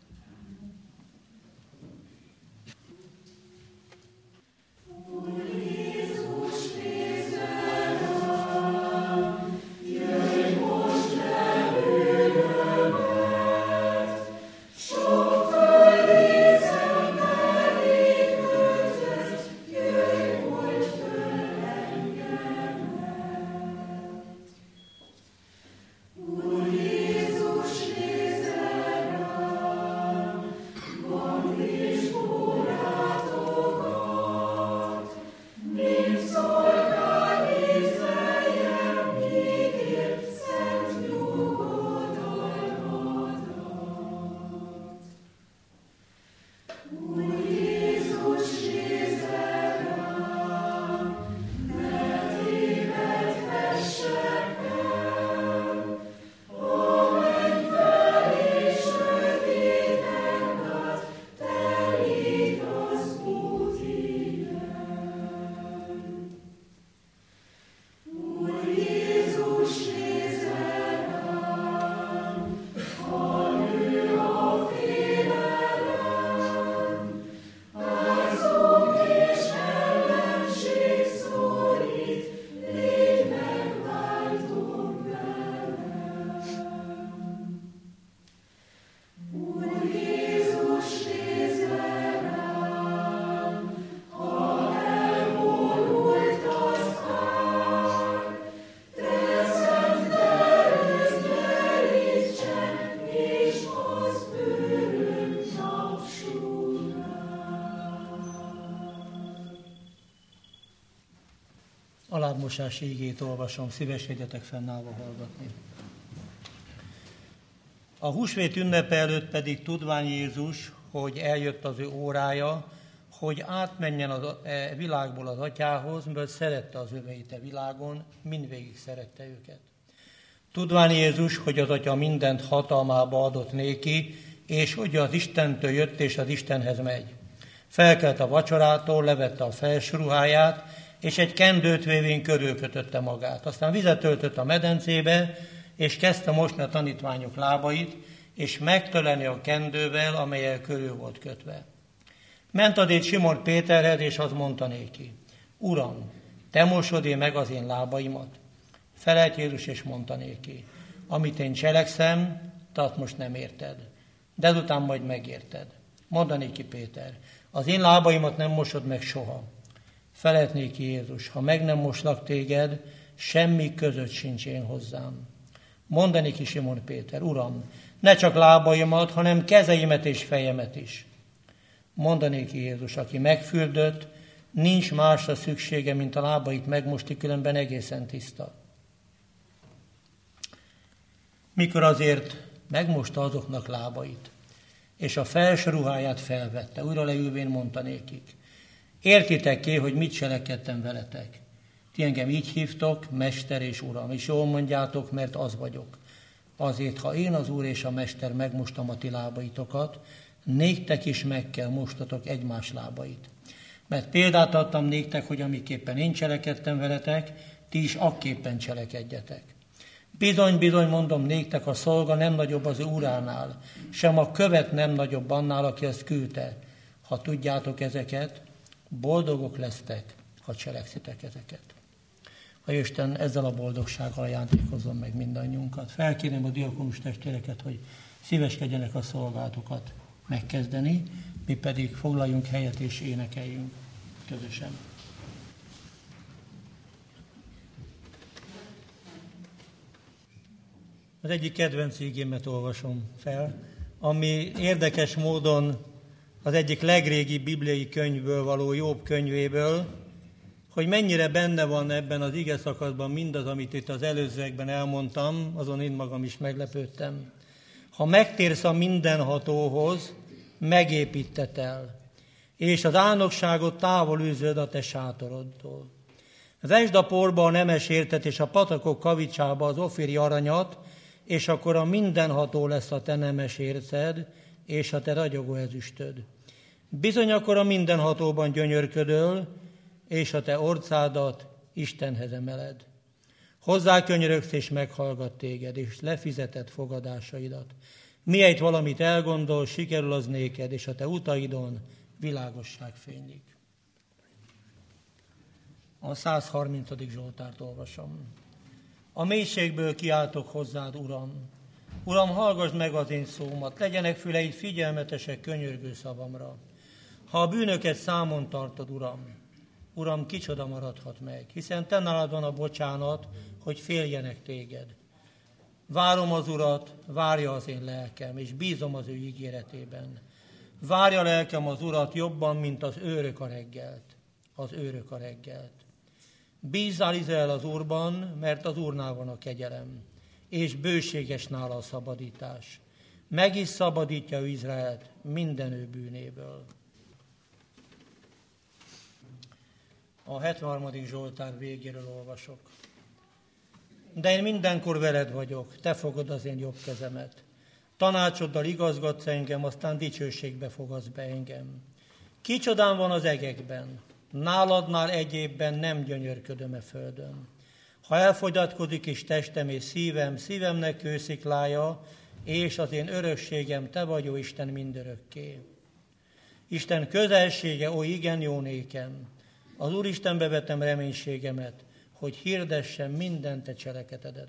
Alábbmosás ígét olvasom, szíveskedjetek fennállva hallgatni. A húsvét ünnepe előtt pedig tudván Jézus, hogy eljött az ő órája, hogy átmenjen a világból az atyához, mert szerette az öveit a világon, mindvégig szerette őket. Tudván Jézus, hogy az atya mindent hatalmába adott néki, és hogy az Istentől jött és az Istenhez megy. Felkelt a vacsorától, levette a felső ruháját, és egy kendőt vévén körülkötötte magát. Aztán vizet öltött a medencébe, és kezdte mosni a tanítványok lábait, és megtöleni a kendővel, amelyel körül volt kötve. Ment addig Simon Péterhez, és az mondta néki: Uram, te mosod-e meg az én lábaimat? Felelt Jézus, és mondta néki: Amit én cselekszem, te azt most nem érted. De ezután majd megérted. Mondani ki Péter, az én lábaimat nem mosod meg soha. Feletné ki Jézus, ha meg nem moslak téged, semmi között sincs én hozzám. Mondani ki Simon Péter, Uram, ne csak lábaimat, hanem kezeimet és fejemet is. Mondani ki Jézus, aki megfürdött, nincs másra szüksége, mint a lábait megmosti, különben egészen tiszta. Mikor azért megmosta azoknak lábait, és a felső ruháját felvette, újra leülvén mondta nékik, értitek ki, hogy mit cselekedtem veletek. Ti engem így hívtok, Mester és Uram, és jól mondjátok, mert az vagyok. Azért, ha én az Úr és a Mester megmostam a ti lábaitokat, néktek is meg kell mostatok egymás lábait. Mert példát adtam néktek, hogy amiképpen én cselekedtem veletek, ti is akképpen cselekedjetek. Bizony, bizony mondom néktek, a szolga nem nagyobb az úránál, sem a követ nem nagyobb annál, aki ezt küldte. Ha tudjátok ezeket, boldogok lesztek, ha cselekszitek ezeket. Ha Isten ezzel a boldogsággal ajándékozzon meg mindannyiunkat. Felkérem a diakonus testvéreket, hogy szíveskedjenek a szolgálatokat megkezdeni, mi pedig foglaljunk helyet és énekeljünk közösen. Az egyik kedvenc igémet olvasom fel, ami érdekes módon az egyik legrégibb bibliai könyvből való, Jobb könyvéből, hogy mennyire benne van ebben az ige szakaszban mindaz, amit itt az előzőekben elmondtam, azon én magam is meglepődtem. Ha megtérsz a mindenhatóhoz, megépítetel, és az álnokságot távol űzöd a te sátorodtól. Vesd a porba a nemes értet, és a patakok kavicsába az ofiri aranyat, és akkor a mindenható lesz a te nemes érced, és a te ragyogó ezüstöd. Bizony akkor a mindenhatóban gyönyörködöl, és a te orcádat Istenhez emeled. Hozzá könyörögsz, és meghallgat téged, és lefizeted fogadásaidat. Miért valamit elgondol, sikerül az néked, és a te utaidon világosság fénylik. A száz harmincadik Zsoltárt olvasom. A mélységből kiáltok hozzád, Uram. Uram, hallgass meg az én szómat, legyenek füleid figyelmetesek könyörgő szavamra. Ha a bűnöket számon tartod, Uram, Uram, kicsoda maradhat meg, hiszen te nálad van a bocsánat, hogy féljenek téged. Várom az Urat, várja az én lelkem, és bízom az ő ígéretében. Várja lelkem az Urat jobban, mint az őrök a reggelt. Az őrök a reggelt. Bízzál Izrael az Úrban, mert az Úrnál van a kegyelem, és bőséges nála a szabadítás. Meg is szabadítja ő Izraelt minden ő bűnéből. A hetvenharmadik Zsoltár végéről olvasok. De én mindenkor veled vagyok, te fogod az én jobb kezemet. Tanácsoddal igazgatsz engem, aztán dicsőségbe fogadsz be engem. Kicsodán van az egekben, náladnál egyébben nem gyönyörködöm e földön. Ha elfogyatkozik is testem és szívem, szívemnek kősziklája, és az én örökségem, te vagy, ó Isten, mindörökké. Isten közelsége, ó igen jó nékem. Az Úristenbe vetem reménységemet, hogy hirdessem minden te cselekededet.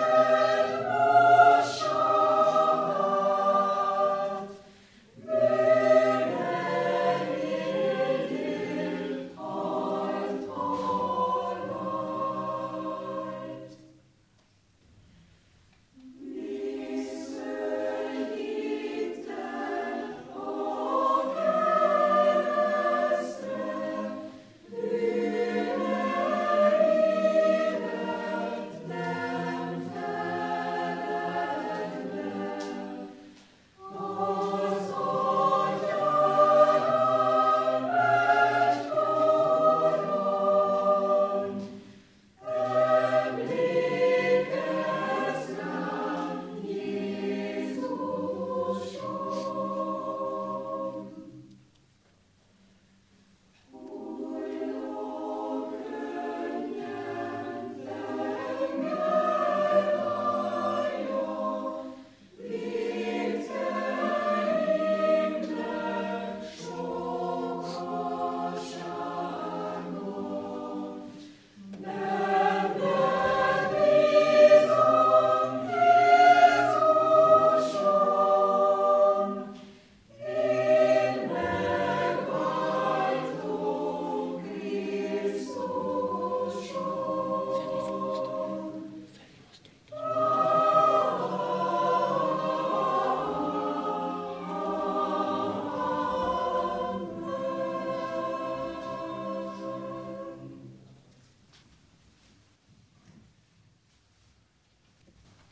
Yeah.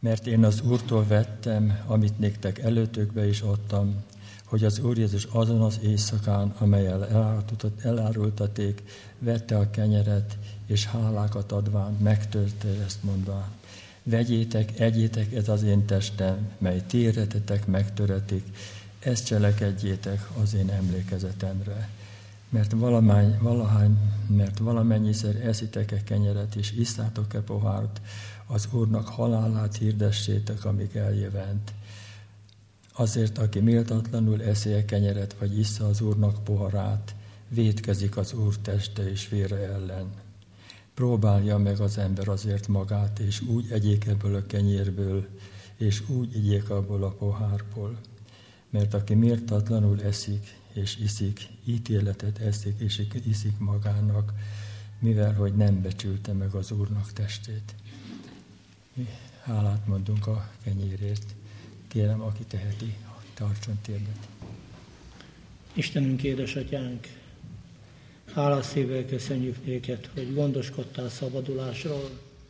Mert én az Úrtól vettem, amit néktek előtökbe is adtam, hogy az Úr Jézus azon az éjszakán, amelyel elárultaték, vette a kenyeret, és hálákat adván megtörte ezt mondván. Vegyétek, egyétek, ez az én testem, mely ti életetek megtöretik, ezt cselekedjétek az én emlékezetemre. Mert, valamány, valahány, mert valamennyiszer eszitek-e kenyeret, és isszátok-e pohárt, az Úrnak halálát hirdessétek, amíg eljövent. Azért, aki méltatlanul eszi-e kenyeret, vagy issza az Úrnak poharát, vétkezik az Úr teste és vére ellen. Próbálja meg az ember azért magát, és úgy egyék ebből a kenyérből, és úgy igyék abból a pohárból. Mert aki méltatlanul eszik és iszik, ítéletet eszik és iszik magának, mivel hogy nem becsülte meg az Úrnak testét. Mi hálát mondunk a kenyérért. Kérem, aki teheti, tartson térdet. Istenünk, édesatyánk, hálás szívvel köszönjük néked, hogy gondoskodtál szabadulásról,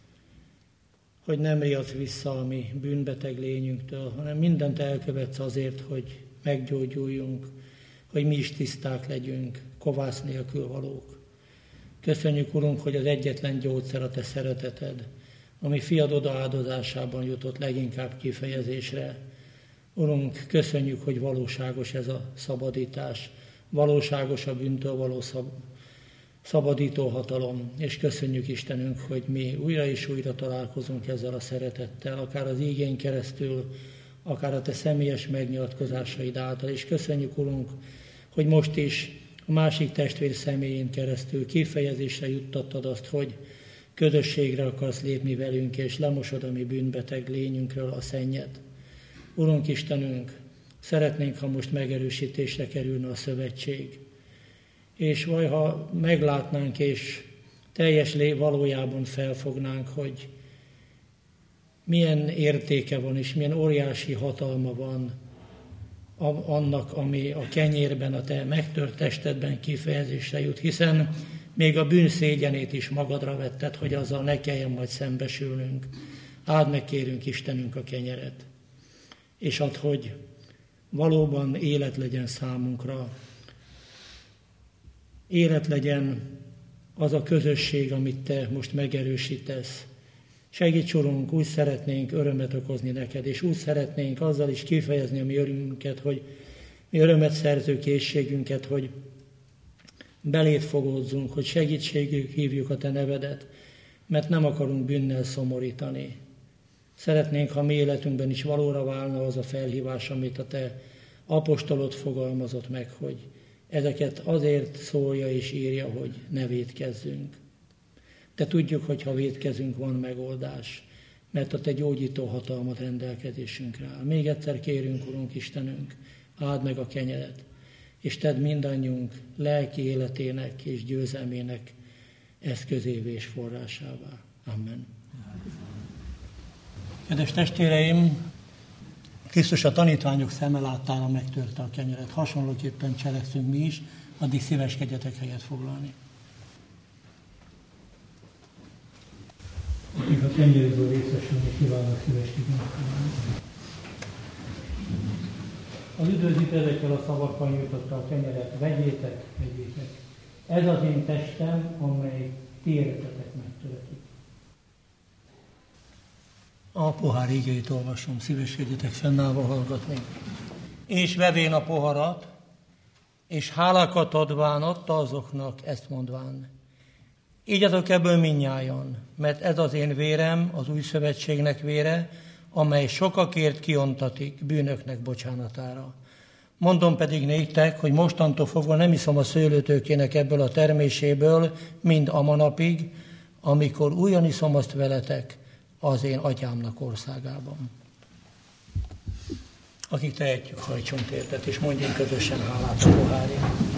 hogy nem riadsz vissza a mi bűnbeteg lényünktől, hanem mindent elkövetsz azért, hogy meggyógyuljunk, hogy mi is tiszták legyünk, kovász nélkül valók. Köszönjük, Urunk, hogy az egyetlen gyógyszer a te szereteted, ami fiad odaáldozásában jutott leginkább kifejezésre. Urunk, köszönjük, hogy valóságos ez a szabadítás, valóságos a bűntől való szab- szabadító hatalom, és köszönjük, Istenünk, hogy mi újra és újra találkozunk ezzel a szeretettel, akár az ígén keresztül, akár a te személyes megnyilatkozásaid által, és köszönjük, Urunk, hogy most is a másik testvér személyén keresztül kifejezésre juttattad azt, hogy közösségre akarsz lépni velünk, és lemosod a mi bűnbeteg lényünkről a szennyet. Urunk Istenünk, szeretnénk, ha most megerősítésre kerülne a szövetség, és vaj, ha meglátnánk, és teljes valójában felfognánk, hogy milyen értéke van, és milyen óriási hatalma van annak, ami a kenyérben, a te megtört testedben kifejezésre jut, hiszen még a bűn szégyenét is magadra vetted, hogy azzal ne kelljen majd szembesülnünk. Áld meg, kérünk, Istenünk, a kenyeret, és add, hogy valóban élet legyen számunkra. Élet legyen az a közösség, amit te most megerősítesz. Segíts, Urunk, úgy szeretnénk örömet okozni neked, és úgy szeretnénk azzal is kifejezni a mi örömünket, hogy mi örömet szerző készségünket, hogy beléd fogódzunk, hogy segítségül hívjuk a te nevedet, mert nem akarunk bűnnel szomorítani. Szeretnénk, ha mi életünkben is valóra válna az a felhívás, amit a te apostolod fogalmazott meg, hogy ezeket azért szólja és írja, hogy ne vétkezzünk. De tudjuk, hogy ha vétkezünk, van megoldás, mert a te gyógyító hatalmat rendelkezésünkre áll. Még egyszer kérünk, Urunk Istenünk, áld meg a kenyeret, és tedd mindannyiunk lelki életének és győzelmének eszközévé és forrásává. Amen. Kedves testvéreim, Krisztus a tanítványok szeme láttára megtörte a kenyeret. Hasonlóképpen cselekszünk mi is, addig szíveskedjetek helyet foglalni. Akik a kenyérből részesülni kívánnak, szíveskedjenek foglalni. Az üdvözít ezekkel a szavakkal nyújtotta a kenyeret, vegyétek, vegyétek. Ez az én testem, amely ti életetek megtöretik. A pohár ígéit olvasom, szíveskedjetek fennállva hallgatni. És vevén a poharat, és hálákat adván adta azoknak, ezt mondván. Ígyatok ebből mindnyájan, mert ez az én vérem, az új szövetségnek vére, amely sokakért kiontatik bűnöknek bocsánatára. Mondom pedig néktek, hogy mostantól fogva nem iszom a szőlőtőkének ebből a terméséből, mind a manapig, amikor újon iszom azt veletek az én atyámnak országában. Akik tehetjük, hajtson térdet, és mondjunk közösen hálát a pohárért.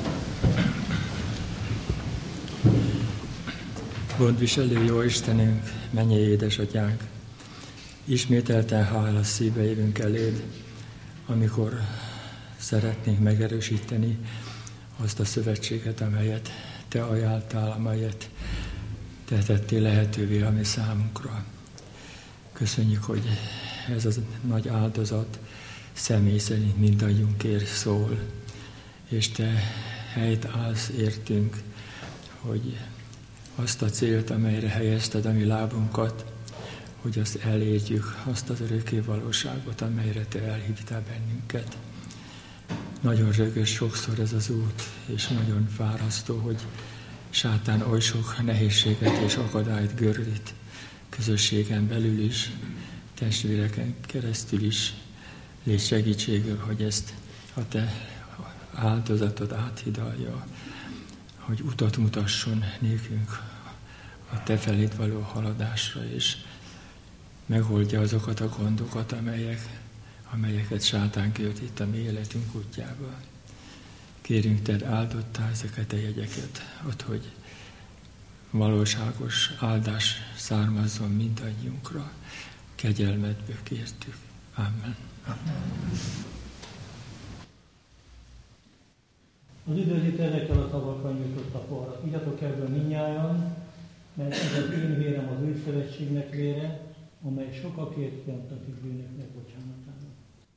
Gondviselő jó Istenünk, mennyei édesatyánk, ismételten hálás szívbe jövünk eléd, amikor szeretnénk megerősíteni azt a szövetséget, amelyet te ajánltál, amelyet te tettél lehetővé a mi számunkra. Köszönjük, hogy ez az nagy áldozat személy szerint mindannyiunkért szól, és te helyt állsz értünk, hogy azt a célt, amelyre helyezted a mi lábunkat, hogy azt elérjük, azt az örökké valóságot, amelyre te elhívtál bennünket. Nagyon rögös sokszor ez az út, és nagyon fárasztó, hogy sátán oly sok nehézséget és akadályt gördít közösségen belül is, testvéreken keresztül is. Légy segítségül, hogy ezt a te áldozatod áthidalja, hogy utat mutasson nékünk a te feléd való haladásra, és megoldja azokat a gondokat, amelyek, amelyeket sátán költ itt a mi életünk útjába. Kérünk, Ted áldottál ezeket a jegyeket, ott, hogy valóságos áldás származzon mindannyiunkra. Kegyelmedből kértük. Amen. Az üdvözít ezekkel a szavakkal nyújtott a poharat. Igyatok ebből mindnyájan, mert ez az én vérem az új szövetségnek vére, amely sokakért jaktakik bűnöknek bocsánatára.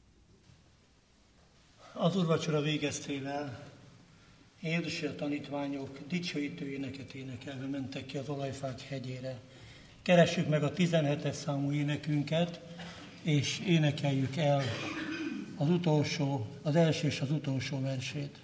Az úrvacsora végeztével Jézus és a tanítványok dicsőítő éneket énekelve mentek ki az Olajfák hegyére. Keressük meg a tizenhetes számú énekünket, és énekeljük el az utolsó, az első és az utolsó versét.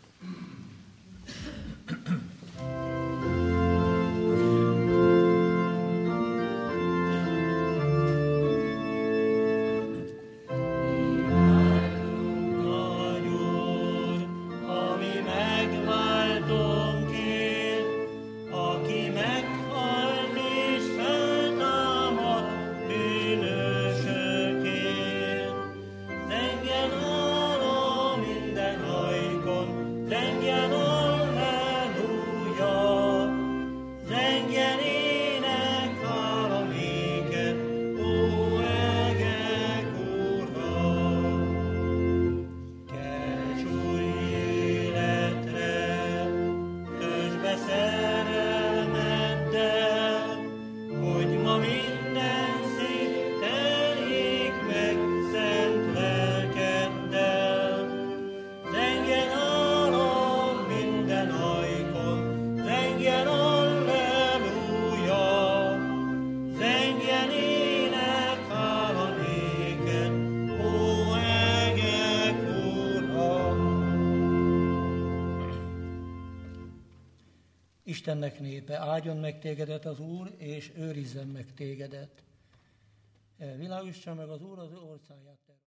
Istennek népe, áldjon meg tégedet az Úr, és őrizzen meg tégedet. Világítsa meg az Úr az országát.